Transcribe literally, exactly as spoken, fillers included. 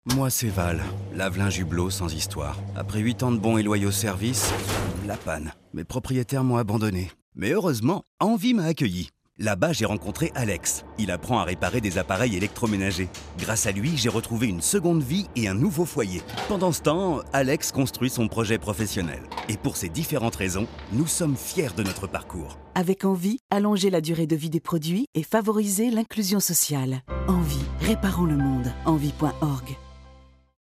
Moi, c'est Val, lave-linge Hublot sans histoire. Après huit ans de bons et loyaux services, la panne. Mes propriétaires m'ont abandonné. Mais heureusement, Envie m'a accueilli. Là-bas, j'ai rencontré Alex. Il apprend à réparer des appareils électroménagers. Grâce à lui, j'ai retrouvé une seconde vie et un nouveau foyer. Pendant ce temps, Alex construit son projet professionnel. Et pour ces différentes raisons, nous sommes fiers de notre parcours. Avec Envie, allongez la durée de vie des produits et favorisez l'inclusion sociale. Envie, réparons le monde. Envie point org